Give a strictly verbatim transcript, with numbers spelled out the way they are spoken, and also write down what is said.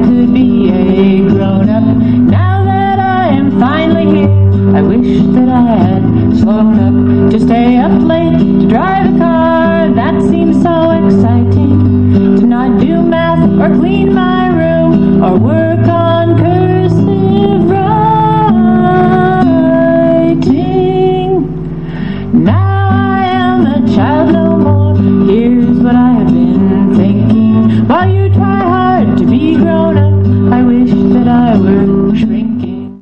could be a grown-up. Now that I am finally here, I wish that I had slown up to stay up late to drive a car. That seems so exciting, to not do math or clean my room or work on cursive writing. Now I am a child no more. Here's what I have been thinking. While you try hard to be grown up, I wish that I were shrinking.